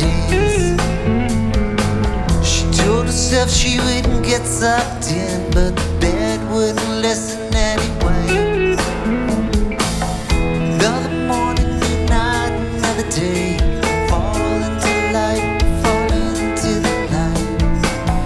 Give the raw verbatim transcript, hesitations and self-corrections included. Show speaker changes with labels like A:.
A: days. She told herself she wouldn't get sucked in, but the bed wouldn't listen